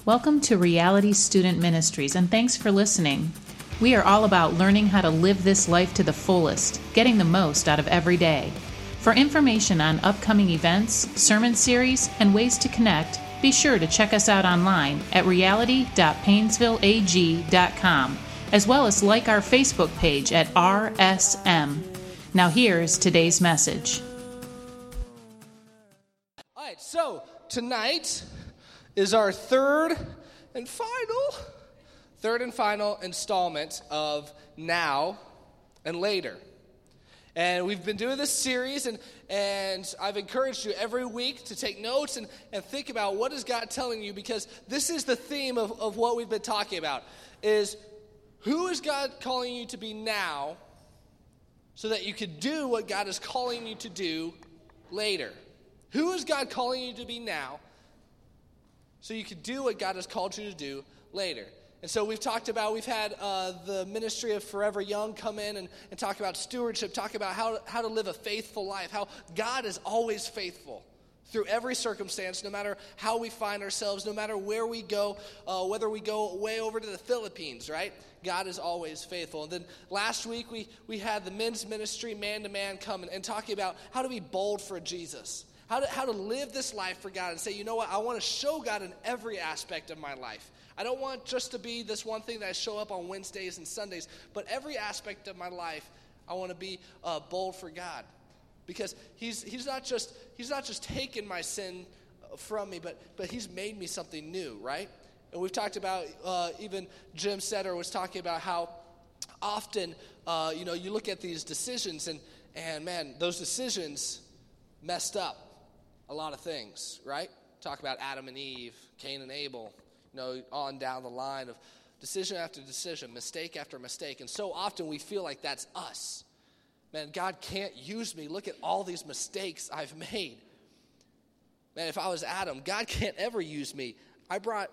Welcome to Reality Student Ministries, and thanks for listening. We are all about learning how to live this life to the fullest, getting the most out of every day. For information on upcoming events, sermon series, and ways to connect, be sure to check us out online at reality.painesvilleag.com, as well as like our Facebook page at RSM. Now here's today's message. All right, so tonight is our third and final installment of Now and Later. And we've been doing this series, and I've encouraged you every week to take notes and think about what is God telling you, because this is the theme of what we've been talking about, is who is God calling you to be now so that you can do what God is calling you to do later? Who is God calling you to be now so you can do what God has called you to do later? And so we've had the ministry of Forever Young come in and talk about stewardship, talk about how to live a faithful life, how God is always faithful through every circumstance, no matter how we find ourselves, no matter where we go, whether we go way over to the Philippines, right? God is always faithful. And then last week we had the men's ministry, Man to Man, come and talking about how to be bold for Jesus. How to live this life for God and say, you know what, I want to show God in every aspect of my life. I don't want just to be this one thing that I show up on Wednesdays and Sundays, but every aspect of my life, I want to be bold for God, because He's not just taken my sin from me, but He's made me something new, right? And we've talked about even Jim Setter was talking about how often you look at these decisions and man, those decisions messed up a lot of things, right? Talk about Adam and Eve, Cain and Abel, on down the line of decision after decision, mistake after mistake. And so often we feel like that's us. Man, God can't use me. Look at all these mistakes I've made. Man, if I was Adam, God can't ever use me. I brought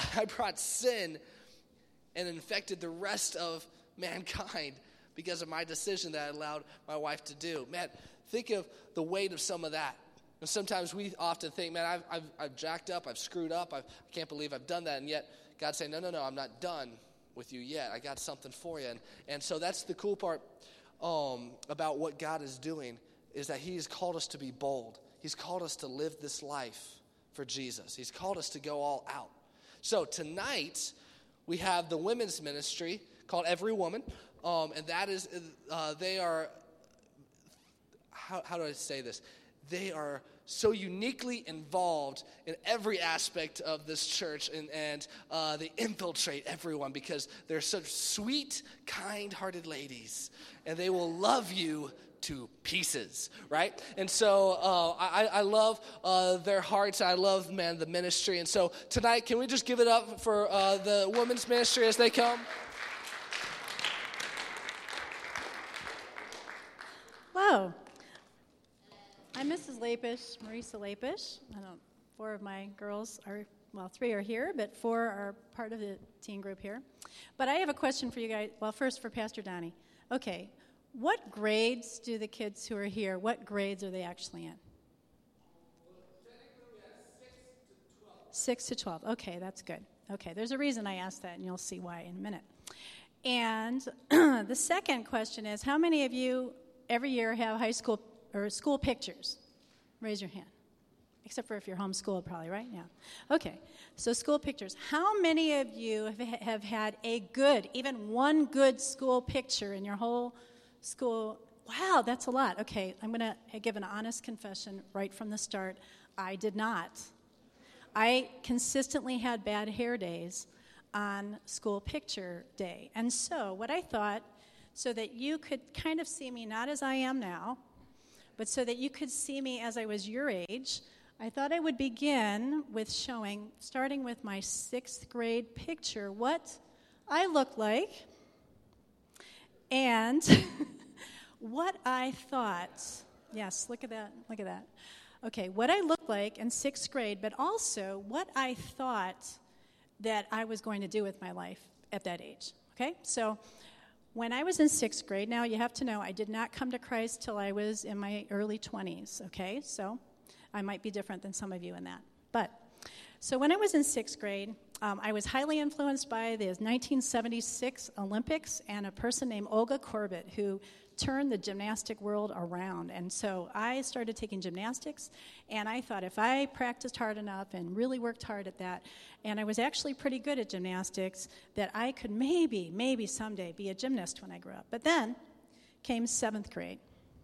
sin and infected the rest of mankind because of my decision that I allowed my wife to do. Man, think of the weight of some of that. And sometimes we often think, man, I've jacked up, I've screwed up, I can't believe I've done that. And yet God's saying, no, I'm not done with you yet. I got something for you. And so that's the cool part about what God is doing, is that He's called us to be bold. He's called us to live this life for Jesus. He's called us to go all out. So tonight we have the women's ministry called Every Woman. And that is, they are, how do I say this? They are so uniquely involved in every aspect of this church, and they infiltrate everyone because they're such sweet, kind-hearted ladies, and they will love you to pieces, right? And so I love their hearts. I love, man, the ministry. And so tonight, can we just give it up for the women's ministry as they come? Hello. I'm Mrs. Lapish, Marisa Lapish. Four of my girls three are here, but four are part of the teen group here. But I have a question for you guys. Well, first for Pastor Donnie. Okay, what grades do the kids who are here, what grades are they actually in? 6 to 12. Okay, that's good. Okay, there's a reason I asked that, and you'll see why in a minute. And the second question is, how many of you every year have high school or school pictures? Raise your hand. Except for if you're homeschooled, probably, right? Yeah. Okay. So school pictures. How many of you have had a good, even one good school picture in your whole school? Wow, that's a lot. Okay, I'm going to give an honest confession right from the start. I did not. I consistently had bad hair days on school picture day. And so what I thought, so that you could kind of see me not as I am now, but so that you could see me as I was your age, I thought I would begin with starting with my 6th grade picture, what I looked like and what I thought. Yes, look at that. Okay, what I looked like in 6th grade, but also what I thought that I was going to do with my life at that age. Okay, so when I was in 6th grade, now you have to know I did not come to Christ till I was in my early 20s, okay? So I might be different than some of you in that. But, so when I was in 6th grade, I was highly influenced by the 1976 Olympics and a person named Olga Korbut, who turned the gymnastic world around. And so I started taking gymnastics, and I thought if I practiced hard enough and really worked hard at that, and I was actually pretty good at gymnastics, that I could maybe someday be a gymnast when I grew up. But then came 7th grade.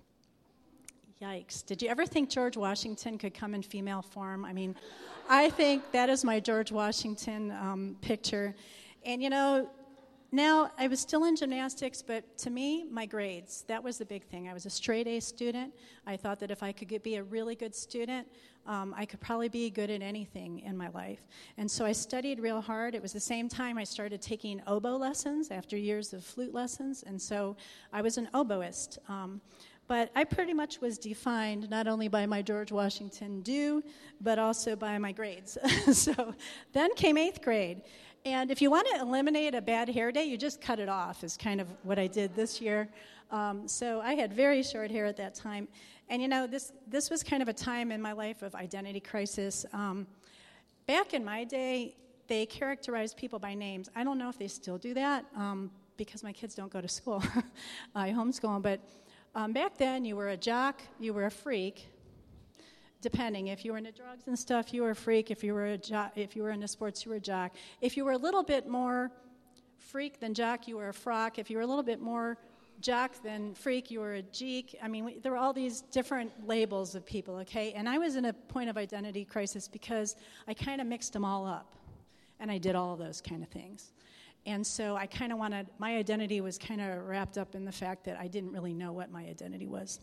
Yikes. Did you ever think George Washington could come in female form? I mean, I think that is my George Washington picture. And, now I was still in gymnastics, but to me, my grades, that was the big thing. I was a straight A student. I thought that if I could be a really good student, I could probably be good at anything in my life. And so I studied real hard. It was the same time I started taking oboe lessons after years of flute lessons, and so I was an oboist. But I pretty much was defined not only by my George Washington due, but also by my grades. So then came 8th grade. And if you want to eliminate a bad hair day, you just cut it off, is kind of what I did this year. So I had very short hair at that time. And, this was kind of a time in my life of identity crisis. Back in my day, they characterized people by names. I don't know if they still do that because my kids don't go to school. I homeschool them. But back then, you were a jock, you were a freak. Depending, if you were into drugs and stuff, you were a freak. If you were into sports, you were a jock. If you were a little bit more freak than jock, you were a frock. If you were a little bit more jock than freak, you were a geek. I mean, there were all these different labels of people, okay? And I was in a point of identity crisis because I kind of mixed them all up, and I did all of those kind of things. And so I kind of my identity was kind of wrapped up in the fact that I didn't really know what my identity was.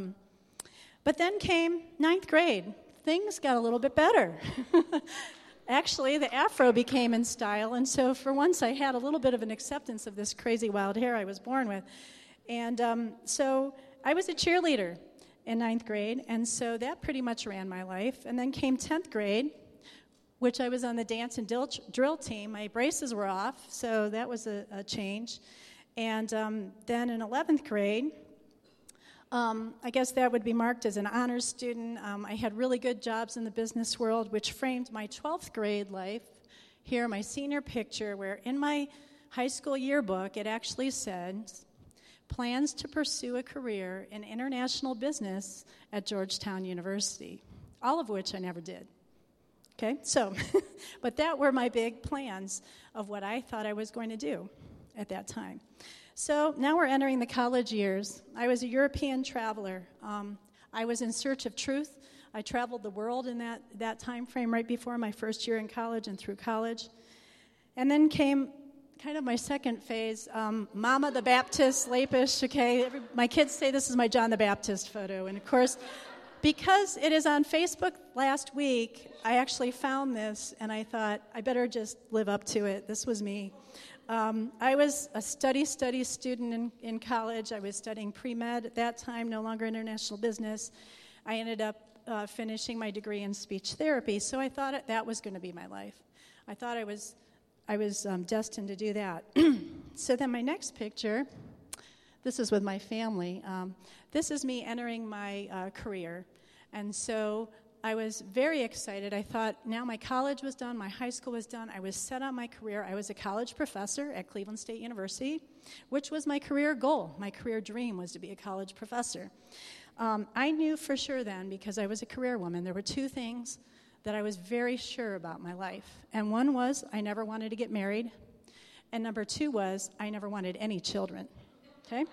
But then came 9th grade. Things got a little bit better. Actually, the afro became in style, and so for once I had a little bit of an acceptance of this crazy wild hair I was born with. And so I was a cheerleader in 9th grade, and so that pretty much ran my life. And then came 10th grade, which I was on the dance and drill team. My braces were off, so that was a change. And then in 11th grade, I guess that would be marked as an honors student. I had really good jobs in the business world, which framed my 12th grade life. Here, my senior picture, where in my high school yearbook, it actually said, plans to pursue a career in international business at Georgetown University, all of which I never did. Okay, so, but that were my big plans of what I thought I was going to do at that time. So now we're entering the college years. I was a European traveler. I was in search of truth. I traveled the world in that time frame right before my first year in college and through college. And then came kind of my second phase, Mama the Baptist, Lapish, okay? My kids say this is my John the Baptist photo. And of course, because it is on Facebook last week, I actually found this, and I thought, I better just live up to it. This was me. I was a study student in college. I was studying pre-med at that time, no longer international business. I ended up finishing my degree in speech therapy, so I thought that was going to be my life. I thought I was destined to do that. So then my next picture, this is with my family. This is me entering my career, and so I was very excited. I thought now my college was done, my high school was done, I was set on my career. I was a college professor at Cleveland State University, which was my career goal. My career dream was to be a college professor. I knew for sure then, because I was a career woman, there were two things that I was very sure about my life. And one was I never wanted to get married, and number two was I never wanted any children. Okay?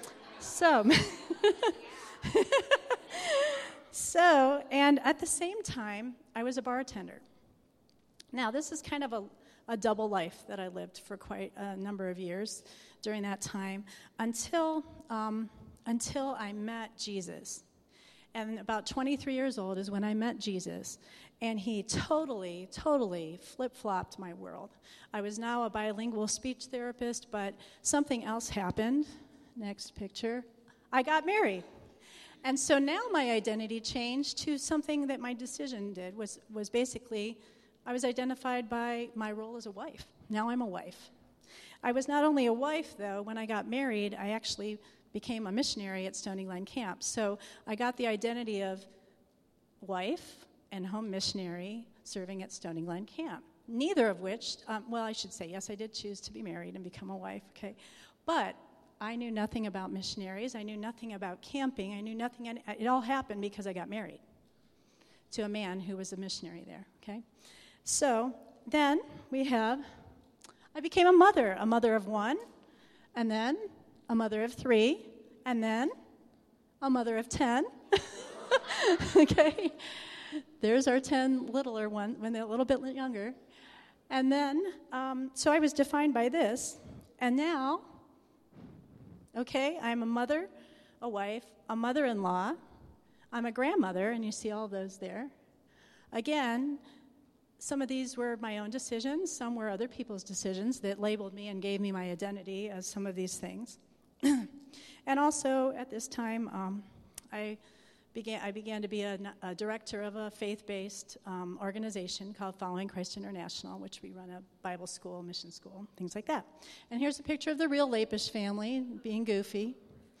So, and at the same time, I was a bartender. Now, this is kind of a double life that I lived for quite a number of years during that time until I met Jesus. And about 23 years old is when I met Jesus, and he totally flip-flopped my world. I was now a bilingual speech therapist, but something else happened. Next picture. I got married. And so now my identity changed to something that my decision did, was basically, I was identified by my role as a wife. Now I'm a wife. I was not only a wife, though. When I got married, I actually became a missionary at Stony Glen Camp. So I got the identity of wife and home missionary serving at Stony Glen Camp. neither of which, well, I should say, yes, I did choose to be married and become a wife, okay? But I knew nothing about missionaries. I knew nothing about camping. I knew nothing. It all happened because I got married to a man who was a missionary there, okay? So then I became a mother of one, and then a mother of three, and then a mother of 10. Okay? There's our 10 littler ones when they're a little bit younger. And then, so I was defined by this. And now, okay, I'm a mother, a wife, a mother-in-law. I'm a grandmother, and you see all those there. Again, some of these were my own decisions. Some were other people's decisions that labeled me and gave me my identity as some of these things. And also, at this time, I began to be a director of a faith-based organization called Following Christ International, which we run a Bible school, mission school, things like that. And here's a picture of the real Lapish family, being goofy.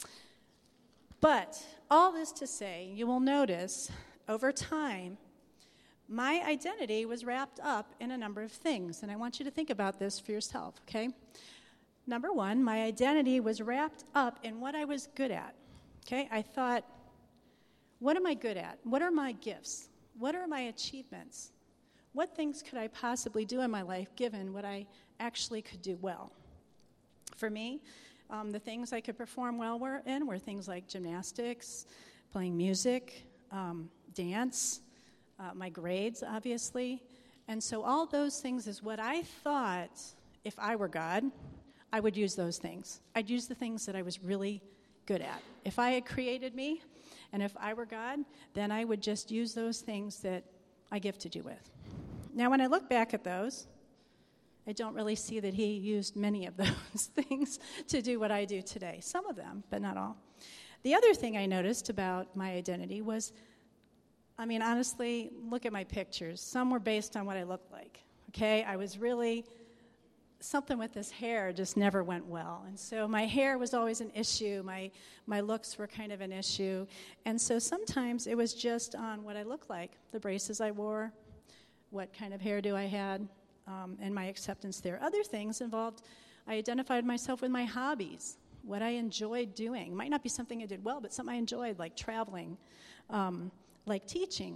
But all this to say, you will notice, over time, my identity was wrapped up in a number of things. And I want you to think about this for yourself, okay? Number one, my identity was wrapped up in what I was good at, okay? I thought, what am I good at? What are my gifts? What are my achievements? What things could I possibly do in my life given what I actually could do well? For me, the things I could perform well were things like gymnastics, playing music, dance, my grades, obviously. And so all those things is what I thought, if I were God, I would use those things. I'd use the things that I was really good at. If I had created me, and if I were God, then I would just use those things that I gifted you with. Now, when I look back at those, I don't really see that he used many of those things to do what I do today. Some of them, but not all. The other thing I noticed about my identity was, I mean, honestly, look at my pictures. Some were based on what I looked like, okay? I was really, something with this hair just never went well. And so my hair was always an issue. My looks were kind of an issue. And so sometimes it was just on what I looked like, the braces I wore, what kind of hairdo I had, and my acceptance there. Other things involved, I identified myself with my hobbies, what I enjoyed doing. It might not be something I did well, but something I enjoyed, like traveling, like teaching.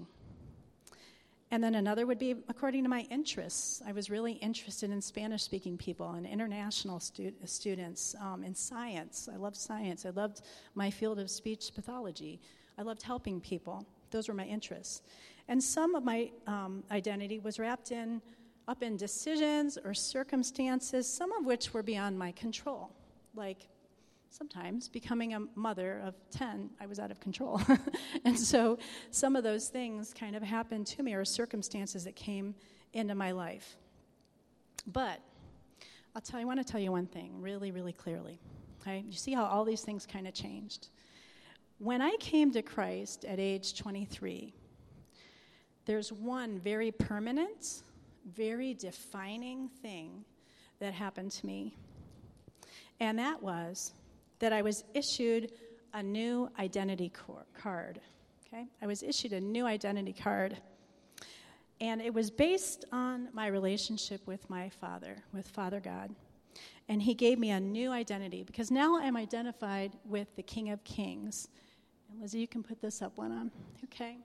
And then another would be according to my interests. I was really interested in Spanish-speaking people and international students, in science. I loved science. I loved my field of speech pathology. I loved helping people. Those were my interests. And some of my identity was wrapped up in decisions or circumstances, some of which were beyond my control. Like sometimes becoming a mother of 10, I was out of control. And so some of those things kind of happened to me, or circumstances that came into my life. But I want to tell you one thing really, really clearly. Okay? You see how all these things kind of changed. When I came to Christ at age 23, there's one very permanent, very defining thing that happened to me. And that was that I was issued a new identity card. Okay? I was issued a new identity card. And it was based on my relationship with my Father, with Father God. And he gave me a new identity, because now I'm identified with the King of Kings. And Lizzie, you can put this up one on. Okay?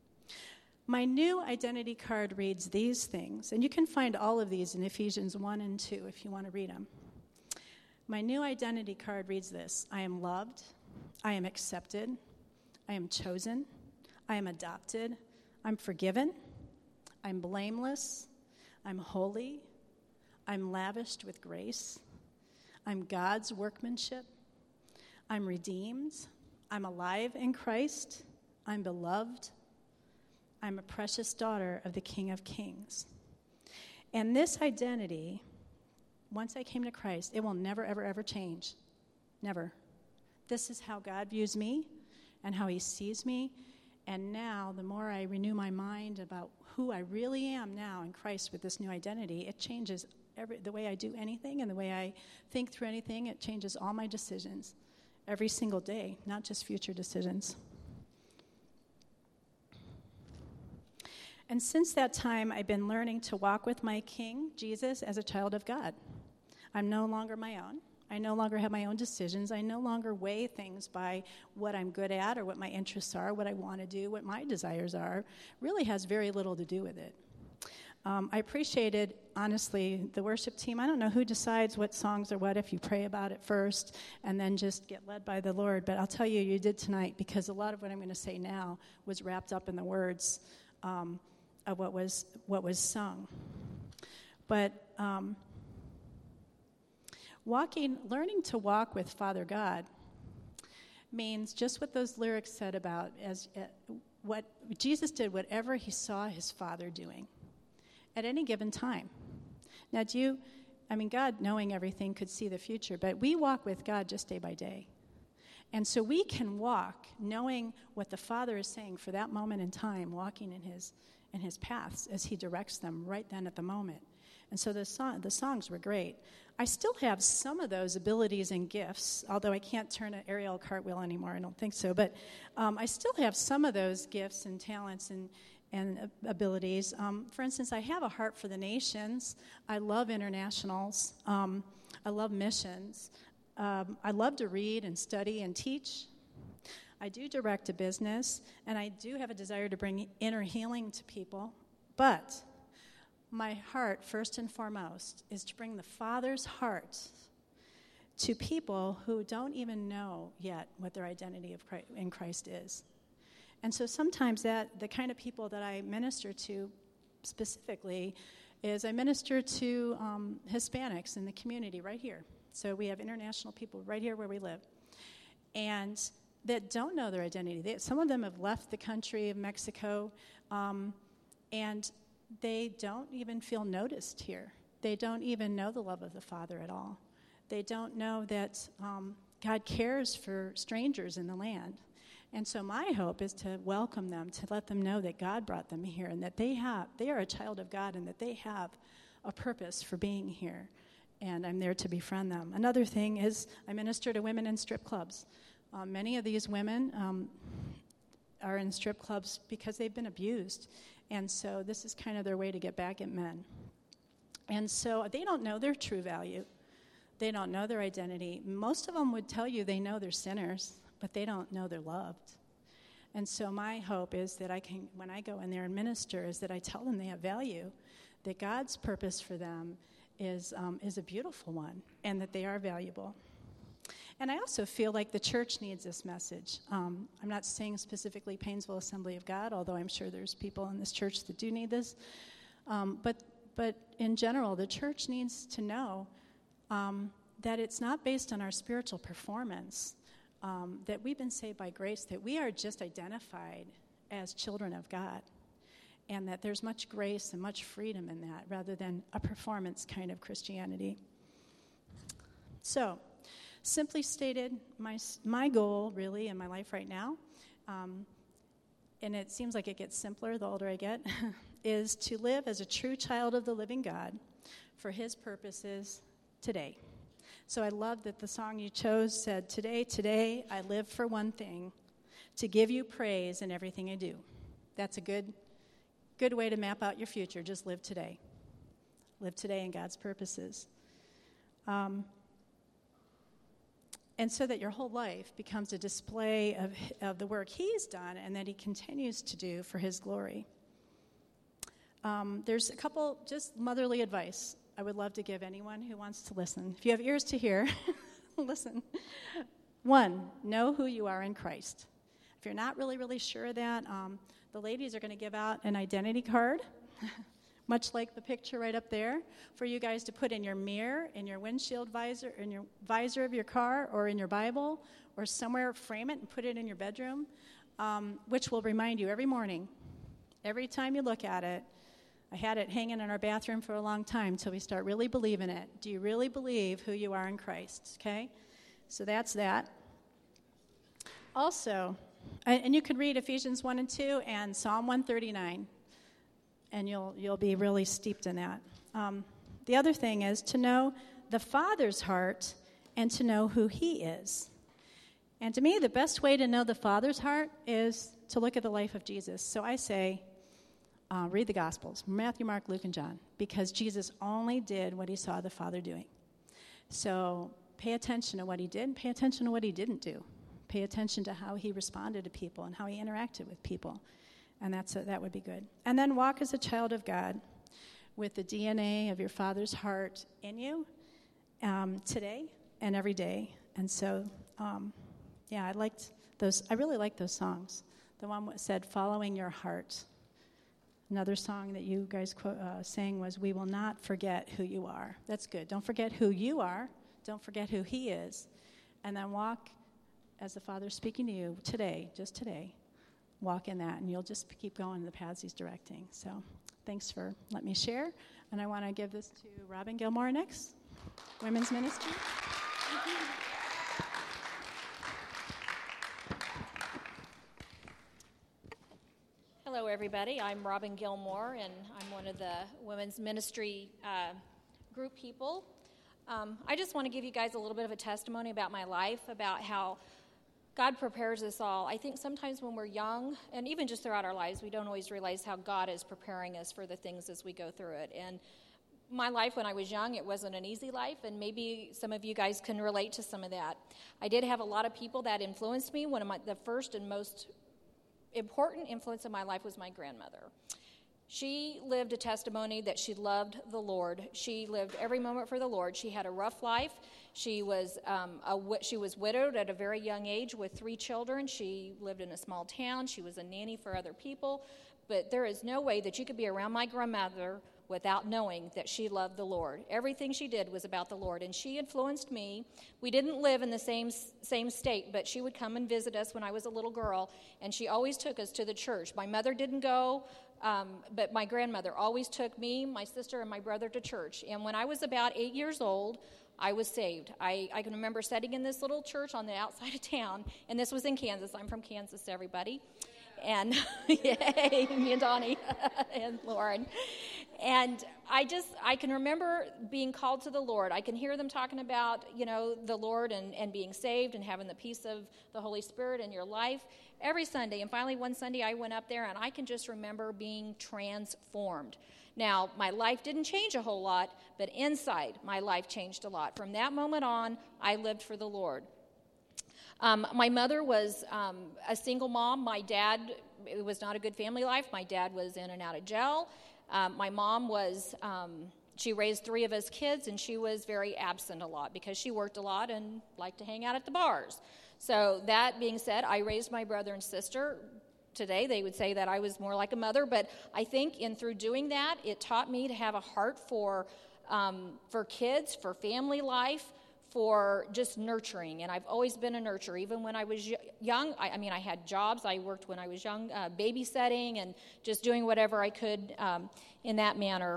My new identity card reads these things, and you can find all of these in Ephesians 1 and 2 if you want to read them. My new identity card reads this: I am loved, I am accepted, I am chosen, I am adopted, I'm forgiven, I'm blameless, I'm holy, I'm lavished with grace, I'm God's workmanship, I'm redeemed, I'm alive in Christ, I'm beloved, I'm a precious daughter of the King of Kings. And this identity, once I came to Christ, it will never, ever, ever change. Never. This is how God views me and how he sees me. And now, the more I renew my mind about who I really am now in Christ with this new identity, it changes the way I do anything and the way I think through anything. It changes all my decisions every single day, not just future decisions. And since that time, I've been learning to walk with my King, Jesus, as a child of God. I'm no longer my own. I no longer have my own decisions. I no longer weigh things by what I'm good at or what my interests are, what I want to do, what my desires are. Really has very little to do with it. I appreciated, honestly, the worship team. I don't know who decides what songs are what, if you pray about it first and then just get led by the Lord. But I'll tell you, you did tonight, because a lot of what I'm going to say now was wrapped up in the words of what was sung. But learning to walk with Father God means just what those lyrics said about what Jesus did, whatever he saw his Father doing at any given time. Now, God, knowing everything, could see the future, but we walk with God just day by day. And so we can walk knowing what the Father is saying for that moment in time, walking in his paths as he directs them right then at the moment. And so the songs were great. I still have some of those abilities and gifts, although I can't turn an aerial cartwheel anymore, I don't think so. But I still have some of those gifts and talents and abilities. For instance, I have a heart for the nations. I love internationals. I love missions. I love to read and study and teach. I do direct a business, and I do have a desire to bring inner healing to people. But my heart, first and foremost, is to bring the Father's heart to people who don't even know yet what their identity in Christ is. And so sometimes the kind of people that I minister to specifically is I minister to Hispanics in the community right here. So we have international people right here where we live, and that don't know their identity. Some of them have left the country of Mexico, and they don't even feel noticed here. They don't even know the love of the Father at all. They don't know that God cares for strangers in the land. And so my hope is to welcome them, to let them know that God brought them here and that they are a child of God and that they have a purpose for being here. And I'm there to befriend them. Another thing is I minister to women in strip clubs. Many of these women are in strip clubs because they've been abused. And so this is kind of their way to get back at men. And so they don't know their true value. They don't know their identity. Most of them would tell you they know they're sinners, but they don't know they're loved. And so my hope is that when I go in there and minister, is that I tell them they have value, that God's purpose for them is a beautiful one, and that they are valuable. And I also feel like the church needs this message. I'm not saying specifically Painesville Assembly of God, although I'm sure there's people in this church that do need this. But in general, the church needs to know that it's not based on our spiritual performance, that we've been saved by grace, that we are just identified as children of God, and that there's much grace and much freedom in that rather than a performance kind of Christianity. So, simply stated, my goal really in my life right now, and it seems like it gets simpler the older I get, is to live as a true child of the living God for his purposes today. So I love that the song you chose said, Today, I live for one thing, to give you praise in everything I do. That's a good way to map out your future. Just live today. Live today in God's purposes. And so that your whole life becomes a display of the work he's done and that he continues to do for his glory. There's a couple just motherly advice I would love to give anyone who wants to listen. If you have ears to hear, listen. 1, know who you are in Christ. If you're not really, really sure of that, the ladies are going to give out an identity card, much like the picture right up there, for you guys to put in your mirror, in your windshield visor, in your visor of your car, or in your Bible, or somewhere, frame it and put it in your bedroom, which will remind you every morning, every time you look at it. I had it hanging in our bathroom for a long time until we start really believing it. Do you really believe who you are in Christ? Okay? So that's that. Also, and you can read Ephesians 1 and 2 and Psalm 139, and you'll be really steeped in that. The other thing is to know the Father's heart and to know who he is. And to me, the best way to know the Father's heart is to look at the life of Jesus. So I say, read the Gospels, Matthew, Mark, Luke, and John, because Jesus only did what he saw the Father doing. So pay attention to what he did, and pay attention to what he didn't do. Pay attention to how he responded to people and how he interacted with people. And that would be good. And then walk as a child of God with the DNA of your Father's heart in you today and every day. And so, I liked those. I really liked those songs. The one that said, "Following Your Heart." Another song that you guys sang was, "We will not forget who you are." That's good. Don't forget who you are. Don't forget who he is. And then walk as the Father's speaking to you today, just today. Walk in that, and you'll just keep going in the paths he's directing. So thanks for letting me share. And I want to give this to Robin Gilmore next, Women's Ministry. Hello, everybody. I'm Robin Gilmore, and I'm one of the Women's Ministry group people. I just want to give you guys a little bit of a testimony about my life, about how God prepares us all. I think sometimes when we're young, and even just throughout our lives, we don't always realize how God is preparing us for the things as we go through it. And my life when I was young, it wasn't an easy life, and maybe some of you guys can relate to some of that. I did have a lot of people that influenced me. The first and most important influence in my life was my grandmother. She lived a testimony that she loved the Lord. She lived every moment for the Lord. She had a rough life. She was widowed at a very young age with 3 children. She lived in a small town. She was a nanny for other people. But there is no way that you could be around my grandmother without knowing that she loved the Lord. Everything she did was about the Lord, and she influenced me. We didn't live in the same state, but she would come and visit us when I was a little girl, and she always took us to the church. My mother didn't go, but my grandmother always took me, my sister, and my brother to church. And when I was about 8 years old, I was saved. I can remember sitting in this little church on the outside of town, and this was in Kansas. I'm from Kansas, everybody. And yay, me and Donnie and Lauren. And I can remember being called to the Lord. I can hear them talking about, the Lord and being saved and having the peace of the Holy Spirit in your life every Sunday. And finally, one Sunday I went up there, and I can just remember being transformed. Now, my life didn't change a whole lot, but inside, my life changed a lot. From that moment on, I lived for the Lord. My mother was a single mom. My dad, it was not a good family life. My dad was in and out of jail. My mom she raised 3 of us kids, and she was very absent a lot because she worked a lot and liked to hang out at the bars. So that being said, I raised my brother and sister. Today, they would say that I was more like a mother, but I think through doing that, it taught me to have a heart for kids, for family life, for just nurturing, and I've always been a nurturer. Even when I was young, I had jobs. I worked when I was young, babysitting and just doing whatever I could in that manner.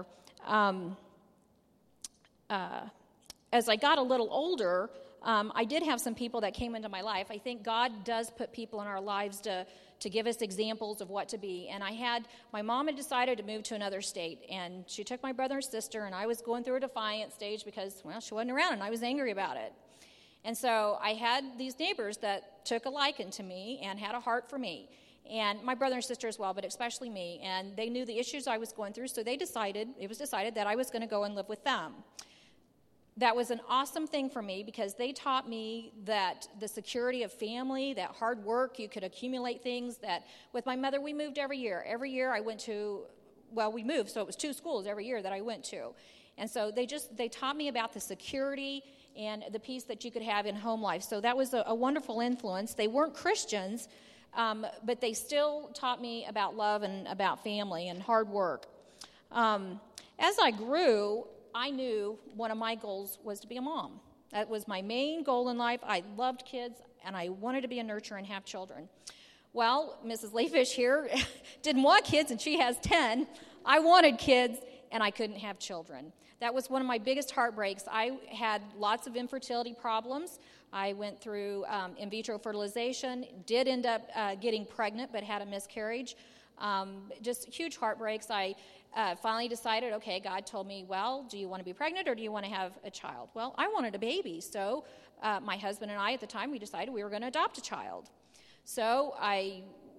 As I got a little older, I did have some people that came into my life. I think God does put people in our lives to give us examples of what to be. And my mom had decided to move to another state, and she took my brother and sister, and I was going through a defiant stage because, she wasn't around, and I was angry about it. And so I had these neighbors that took a liking to me and had a heart for me, and my brother and sister as well, but especially me. And they knew the issues I was going through, so it was decided that I was going to go and live with them. That was an awesome thing for me because they taught me that the security of family, that hard work, you could accumulate things. That with my mother, we moved every year. Every year I went we moved, so it was 2 schools every year that I went to. And so they taught me about the security and the peace that you could have in home life. So that was a wonderful influence. They weren't Christians, but they still taught me about love and about family and hard work. As I grew, I knew one of my goals was to be a mom. That was my main goal in life. I loved kids, and I wanted to be a nurturer and have children. Well, Mrs. Layfish here didn't want kids, and she has 10. I wanted kids, and I couldn't have children. That was one of my biggest heartbreaks. I had lots of infertility problems. I went through in vitro fertilization, did end up getting pregnant, but had a miscarriage. Just huge heartbreaks. I finally decided, okay, God told me, well, do you want to be pregnant or do you want to have a child? Well, I wanted a baby, so my husband and I at the time, we decided we were going to adopt a child. So I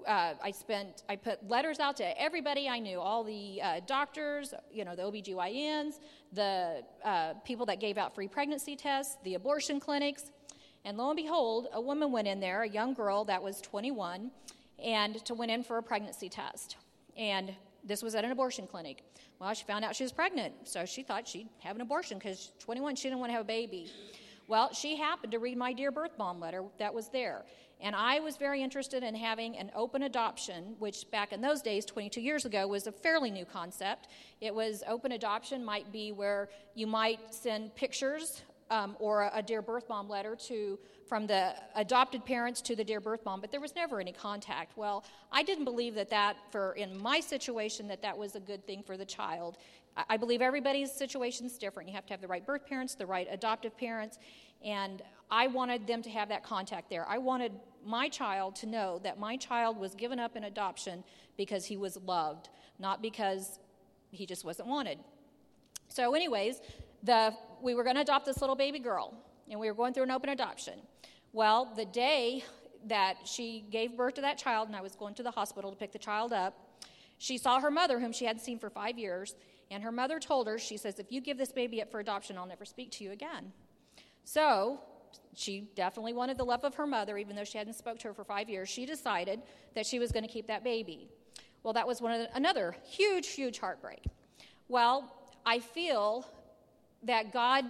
I put letters out to everybody I knew, all the doctors, the OBGYNs, the people that gave out free pregnancy tests, the abortion clinics. And lo and behold, a woman went in there, a young girl that was 21, and went in for a pregnancy test. And this was at an abortion clinic. Well, she found out she was pregnant, so she thought she'd have an abortion because 21, she didn't want to have a baby. Well, she happened to read my Dear Birth Mom letter that was there. And I was very interested in having an open adoption, which back in those days, 22 years ago, was a fairly new concept. It was open adoption might be where you might send pictures or a Dear Birth Mom letter from the adopted parents to the Dear Birth Mom, but there was never any contact. Well, I didn't believe that in my situation, that was a good thing for the child. I believe everybody's situation is different. You have to have the right birth parents, the right adoptive parents, and I wanted them to have that contact there. I wanted my child to know that my child was given up in adoption because he was loved, not because he just wasn't wanted. So anyways, we were going to adopt this little baby girl, and we were going through an open adoption. Well, the day that she gave birth to that child, and I was going to the hospital to pick the child up, she saw her mother, whom she hadn't seen for 5 years, and her mother told her, she says, if you give this baby up for adoption, I'll never speak to you again. So she definitely wanted the love of her mother, even though she hadn't spoke to her for 5 years. She decided that she was going to keep that baby. Well, that was another huge, huge heartbreak. Well, I feel that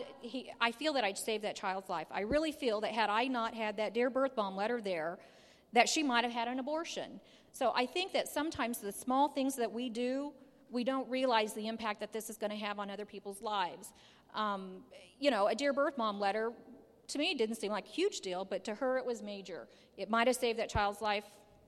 I'd saved that child's life. I really feel that had I not had that Dear Birth Mom letter there, that she might have had an abortion. So I think that sometimes the small things that we do, we don't realize the impact that this is going to have on other people's lives. A Dear Birth Mom letter, to me, didn't seem like a huge deal, but to her it was major. It might have saved that child's life.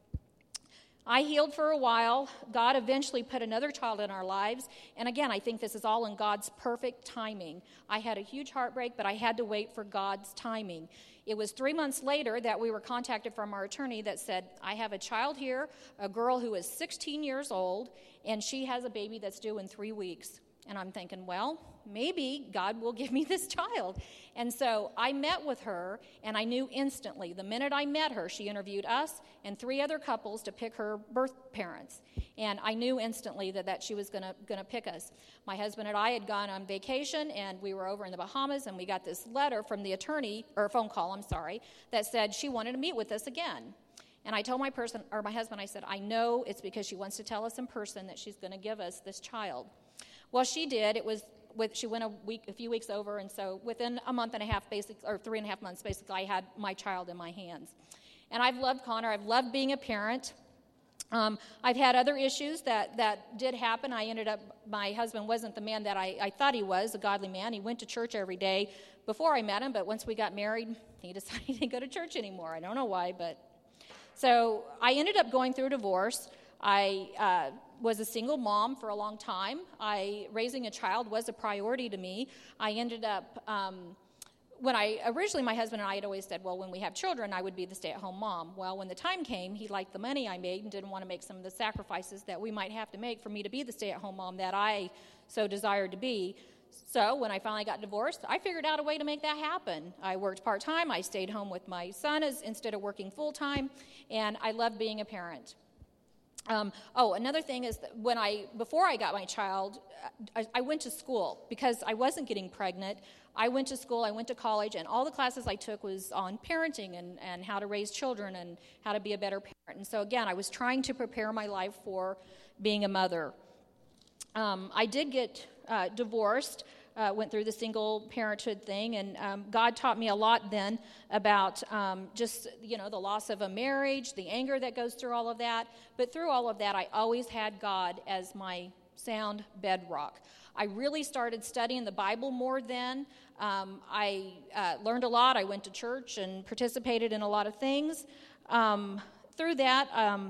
I healed for a while. God eventually put another child in our lives. And again, I think this is all in God's perfect timing. I had a huge heartbreak, but I had to wait for God's timing. It was 3 months later that we were contacted from our attorney that said, I have a child here, a girl who is 16 years old, and she has a baby that's due in 3 weeks. And I'm thinking, well, maybe God will give me this child. And so I met with her, and I knew instantly. The minute I met her, she interviewed us and 3 other couples to pick her birth parents. And I knew instantly that she was going to pick us. My husband and I had gone on vacation, and we were over in the Bahamas, and we got this letter from the attorney, or a phone call, that said she wanted to meet with us again. And I told my husband, I said, I know it's because she wants to tell us in person that she's going to give us this child. Well, she did. She went a few weeks over, and so within a month and a half, or 3.5 months, basically, I had my child in my hands. And I've loved Connor. I've loved being a parent. I've had other issues that did happen. My husband wasn't the man that I thought he was, a godly man. He went to church every day before I met him, but once we got married, he decided he didn't go to church anymore. I don't know why, but... So I ended up going through a divorce. I was a single mom for a long time. Raising a child was a priority to me. I ended up, originally my husband and I had always said, well, when we have children, I would be the stay-at-home mom. Well, when the time came, he liked the money I made and didn't want to make some of the sacrifices that we might have to make for me to be the stay-at-home mom that I so desired to be. So when I finally got divorced, I figured out a way to make that happen. I worked part-time. I stayed home with my son instead of working full-time, and I loved being a parent. Another thing is that before I got my child, I went to school because I wasn't getting pregnant. I went to school, I went to college, and all the classes I took was on parenting and how to raise children and how to be a better parent. And so again, I was trying to prepare my life for being a mother. I did get divorced, went through the single parenthood thing, and God taught me a lot then about the loss of a marriage, the anger that goes through all of that. But through all of that, I always had God as my sound bedrock. I really started studying the Bible more then. I learned a lot. I went to church and participated in a lot of things. Through that,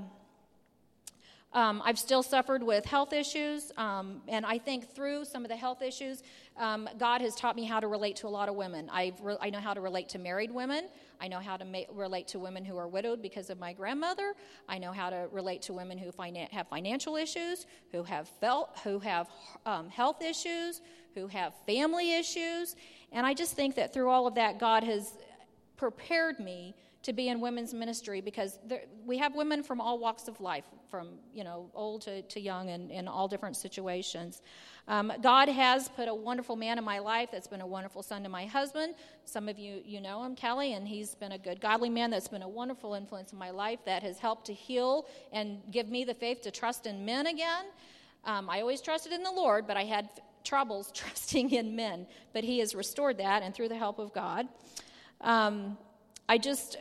I've still suffered with health issues, and I think through some of the health issues, God has taught me how to relate to a lot of women. I know how to relate to married women. I know how to relate to women who are widowed because of my grandmother. I know how to relate to women who have financial issues, who have health issues, who have family issues. And I just think that through all of that, God has prepared me to be in women's ministry because we have women from all walks of life, from old to young, and in all different situations. God has put a wonderful man in my life that's been a wonderful son to my husband. Some of you know him, Kelly, and he's been a good, godly man that's been a wonderful influence in my life that has helped to heal and give me the faith to trust in men again. I always trusted in the Lord, but I had troubles trusting in men. But he has restored that, and through the help of God. I just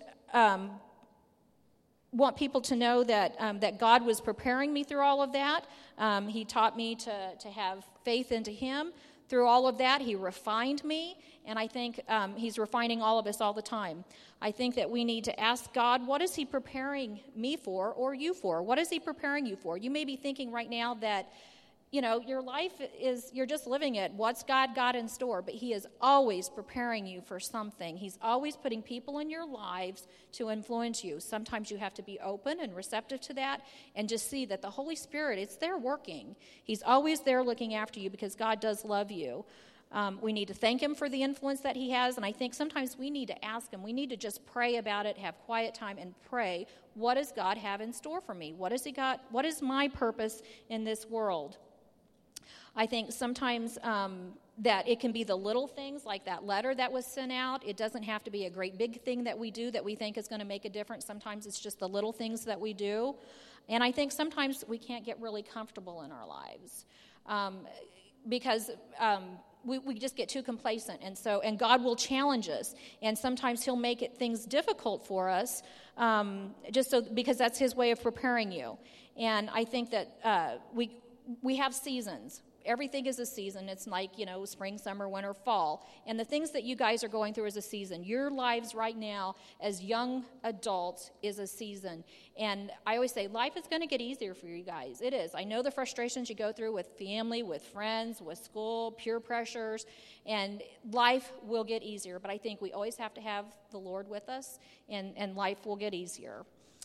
want people to know that God was preparing me through all of that. He taught me to have faith into him. Through all of that, he refined me, and I think he's refining all of us all the time. I think that we need to ask God, what is he preparing me for or you for? What is he preparing you for? You may be thinking right now that, your life is, you're just living it. What's God got in store? But he is always preparing you for something. He's always putting people in your lives to influence you. Sometimes you have to be open and receptive to that and just see that the Holy Spirit, it's there working. He's always there looking after you because God does love you. We need to thank him for the influence that he has, and I think sometimes we need to ask him. We need to just pray about it, have quiet time, and pray, what does God have in store for me? What has he got? What is my purpose in this world? I think sometimes that it can be the little things like that letter that was sent out. It doesn't have to be a great big thing that we do that we think is going to make a difference. Sometimes it's just the little things that we do. And I think sometimes we can't get really comfortable in our lives because we just get too complacent. And God will challenge us. And sometimes he'll make things difficult for us because that's his way of preparing you. And I think that we have seasons. Everything is a season. It's like, spring, summer, winter, fall. And the things that you guys are going through is a season. Your lives right now as young adults is a season. And I always say life is going to get easier for you guys. It is. I know the frustrations you go through with family, with friends, with school, peer pressures, and life will get easier. But I think we always have to have the Lord with us, and life will get easier.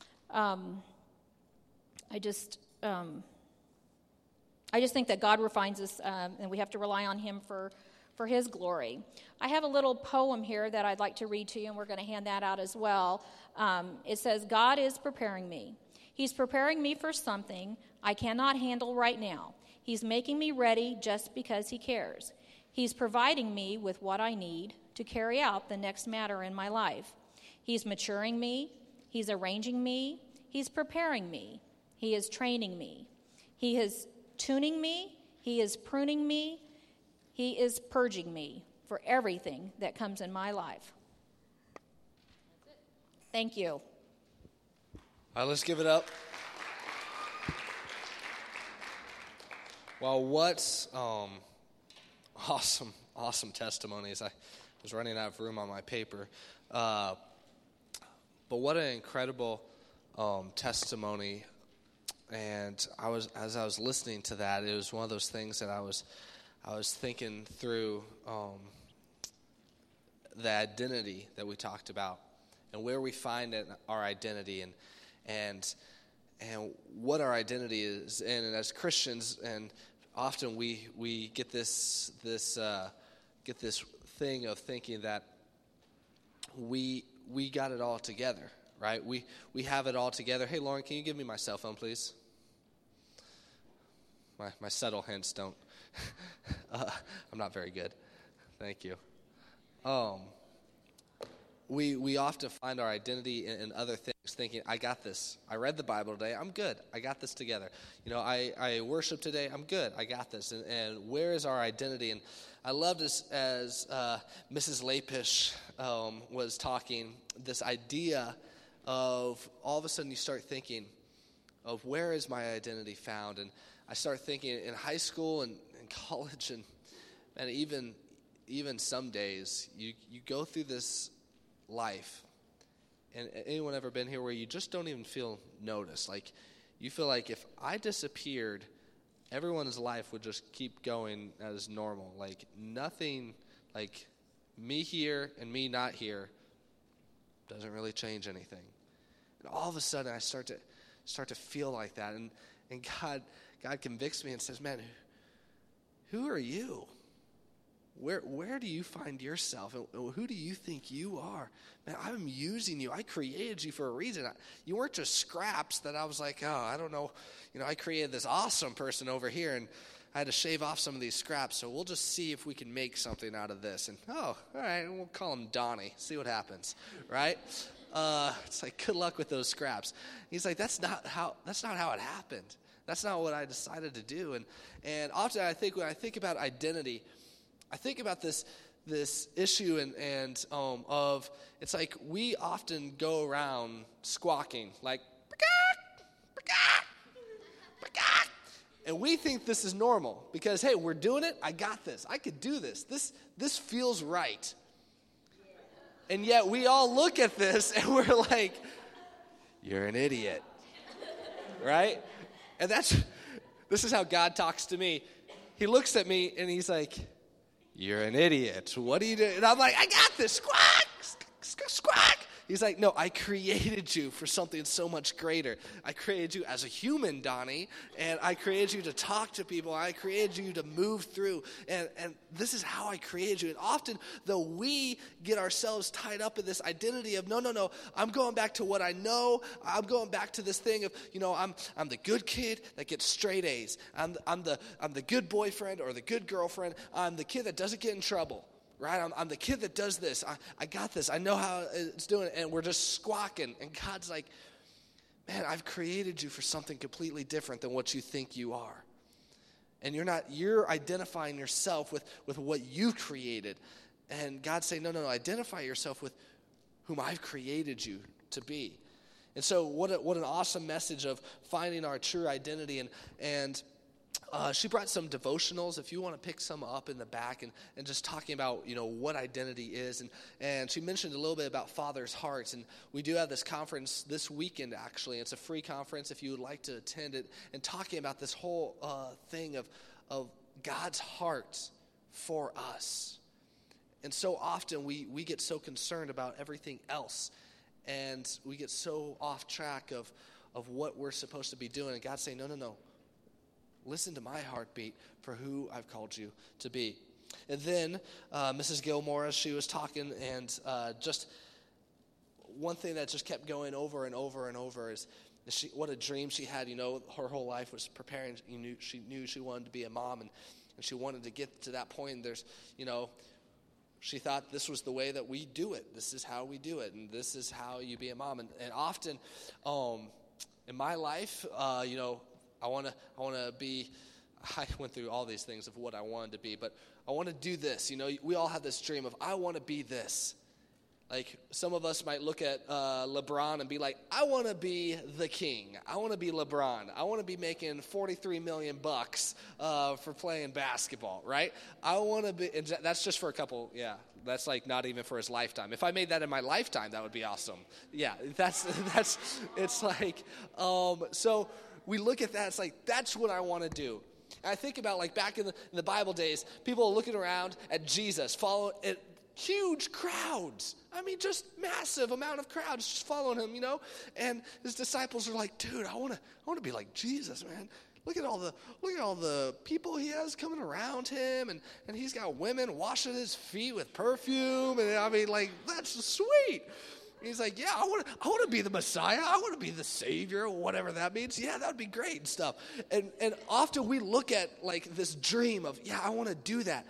I just think that God refines us, and we have to rely on him for his glory. I have a little poem here that I'd like to read to you, and we're going to hand that out as well. It says, God is preparing me. He's preparing me for something I cannot handle right now. He's making me ready just because he cares. He's providing me with what I need to carry out the next matter in my life. He's maturing me. He's arranging me. He's preparing me. He is training me. He is tuning me, he is pruning me, he is purging me for everything that comes in my life. Thank you. All right, let's give it up. Well, what awesome testimonies. I was running out of room on my paper. But what an incredible testimony. And as I was listening to that, it was one of those things that I was thinking through the identity that we talked about and where we find our identity and what our identity is. And as Christians, and often we get this thing of thinking that we got it all together. Right? We have it all together. Hey, Lauren, can you give me my cell phone, please? My subtle hints don't. I'm not very good. Thank you. We often find our identity in other things, thinking, I got this. I read the Bible today. I'm good. I got this together. I worship today. I'm good. I got this. And where is our identity? And I loved as Mrs. Lapish was talking, this idea of all of a sudden you start thinking of where is my identity found. And I start thinking in high school and in college and even some days you go through this life. And anyone ever been here where you just don't even feel noticed? Like you feel like if I disappeared, everyone's life would just keep going as normal. Like nothing, like me here and me not here doesn't really change anything. And all of a sudden I start to feel like that. And God convicts me and says, man, who are you? where do you find yourself? And who do you think you are? Man, I'm using you. I created you for a reason. You weren't just scraps that I was like, oh, I don't know. I created this awesome person over here, and I had to shave off some of these scraps, so we'll just see if we can make something out of this. And, all right, we'll call him Donnie. See what happens, right? It's like, good luck with those scraps. He's like, that's not how it happened. That's not what I decided to do. And often when I think about identity, I think about this issue and of, it's like we often go around squawking like, and we think this is normal because, hey, we're doing it. I got this. I could do this. This feels right. And yet we all look at this and we're like, you're an idiot, right? And this is how God talks to me. He looks at me and he's like, you're an idiot. What are you doing? And I'm like, I got this. Squawk, squawk. He's like, no, I created you for something so much greater. I created you as a human, Donnie, and I created you to talk to people. I created you to move through, and this is how I created you. And often, though, we get ourselves tied up in this identity of, no, I'm going back to what I know. I'm going back to this thing of, I'm the good kid that gets straight A's. I'm the good boyfriend or the good girlfriend. I'm the kid that doesn't get in trouble. Right? I'm the kid that does this. I got this. I know how it's doing. And we're just squawking. And God's like, man, I've created you for something completely different than what you think you are. And you're identifying yourself with what you've created. And God's saying, no, identify yourself with whom I've created you to be. And so what an awesome message of finding our true identity. And she brought some devotionals, if you want to pick some up in the back, and just talking about, what identity is. And she mentioned a little bit about Father's Hearts. And we do have this conference this weekend, actually. It's a free conference if you would like to attend it. And talking about this whole thing of God's heart for us. And so often we get so concerned about everything else. And we get so off track of what we're supposed to be doing. And God's saying, no. Listen to my heartbeat for who I've called you to be. And then Mrs. Gilmore, as she was talking, and just one thing that just kept going over and over and over is what a dream she had. Her whole life was preparing. She knew she wanted to be a mom, and she wanted to get to that point. And there's, she thought this was the way that we do it. This is how we do it, and this is how you be a mom. And often in my life, I want to be, I went through all these things of what I wanted to be, but I want to do this. We all have this dream of, I want to be this. Like, some of us might look at LeBron and be like, I want to be the king. I want to be LeBron. I want to be making $43 million for playing basketball, right? I want to be, and that's just for a couple, yeah. That's like not even for his lifetime. If I made that in my lifetime, that would be awesome. Yeah, it's like, so we look at that, it's like, that's what I want to do. And I think about, like, back in the Bible days, people looking around at Jesus, following at huge crowds. I mean, just massive amount of crowds just following him, And his disciples are like, dude, I want to be like Jesus, man. Look at all the people he has coming around him, and he's got women washing his feet with perfume, and I mean, like, that's sweet. He's like, yeah, I want to be the Messiah. I want to be the Savior, whatever that means. Yeah, that would be great and stuff. And often we look at, like, this dream of, yeah, I want to do that.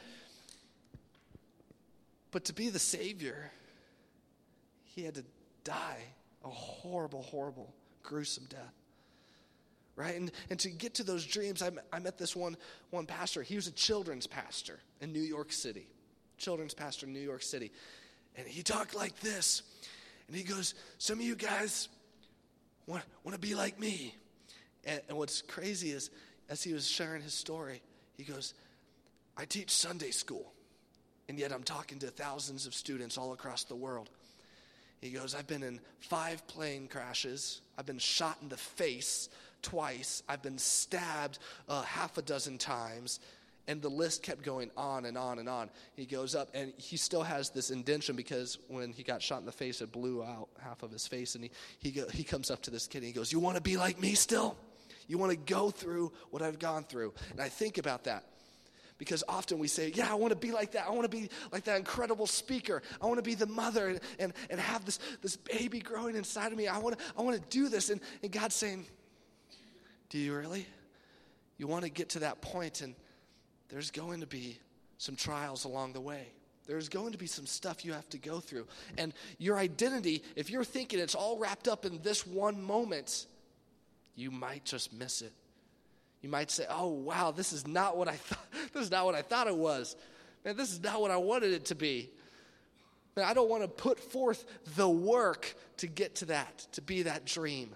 But to be the Savior, he had to die a horrible, horrible, gruesome death. Right? And to get to those dreams, I met this one pastor. He was a children's pastor in New York City. Children's pastor in New York City. And he talked like this. And he goes, some of you guys want to be like me. And what's crazy is, as he was sharing his story, he goes, I teach Sunday school, and yet I'm talking to thousands of students all across the world. He goes, I've been in 5 plane crashes. I've been shot in the face twice. I've been stabbed 6 times. And the list kept going on and on and on. He goes up, and he still has this indentation because when he got shot in the face, it blew out half of his face. And he comes up to this kid, and he goes, you want to be like me still? You want to go through what I've gone through? And I think about that. Because often we say, yeah, I want to be like that. I want to be like that incredible speaker. I want to be the mother and have this baby growing inside of me. I want to do this. And God's saying, do you really? You want to get to that point, and there's going to be some trials along the way. There's going to be some stuff you have to go through. And your identity, if you're thinking it's all wrapped up in this one moment, you might just miss it. You might say, oh, wow, this is not what I thought. This is not what I thought it was. Man, this is not what I wanted it to be. Man, I don't want to put forth the work to get to that, to be that dream.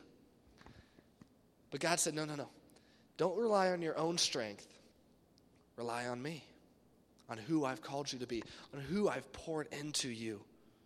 But God said, no. Don't rely on your own strength. Rely on me, on who I've called you to be, on who I've poured into you.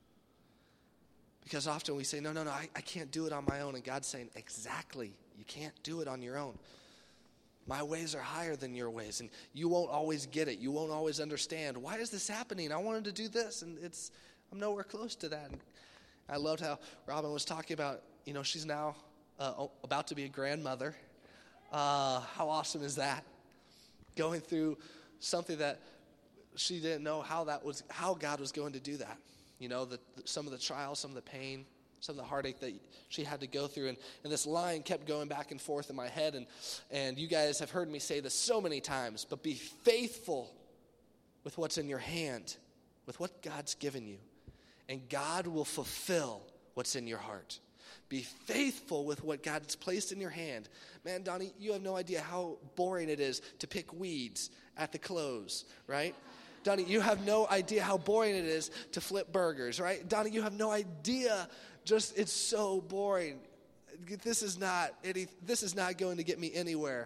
Because often we say, no, I can't do it on my own. And God's saying, exactly, you can't do it on your own. My ways are higher than your ways, and you won't always get it. You won't always understand. Why is this happening? I wanted to do this, and I'm nowhere close to that. And I loved how Robin was talking about, she's now about to be a grandmother. How awesome is that? Going through something that she didn't know how God was going to do that. Some of the trials, some of the pain, some of the heartache that she had to go through. And this line kept going back and forth in my head. And you guys have heard me say this so many times, but be faithful with what's in your hand, with what God's given you. And God will fulfill what's in your heart. Be faithful with what God's placed in your hand. Man, Donnie, you have no idea how boring it is to pick weeds at the close, right? Donnie, you have no idea how boring it is to flip burgers, right? Donnie, you have no idea. It's so boring. This is not going to get me anywhere.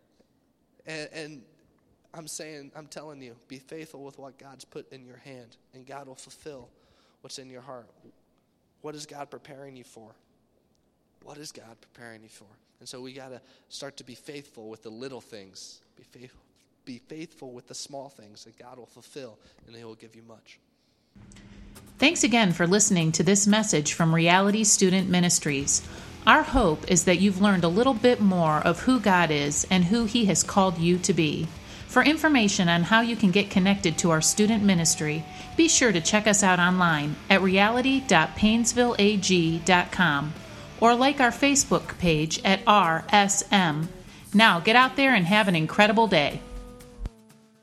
And I'm telling you, be faithful with what God's put in your hand, and God will fulfill what's in your heart. What is God preparing you for? What is God preparing you for? And so we got to start to be faithful with the little things. Be faithful with the small things that God will fulfill, and He will give you much. Thanks again for listening to this message from Reality Student Ministries. Our hope is that you've learned a little bit more of who God is and who He has called you to be. For information on how you can get connected to our student ministry, be sure to check us out online at reality.painesvilleag.com or like our Facebook page at RSM. Now get out there and have an incredible day.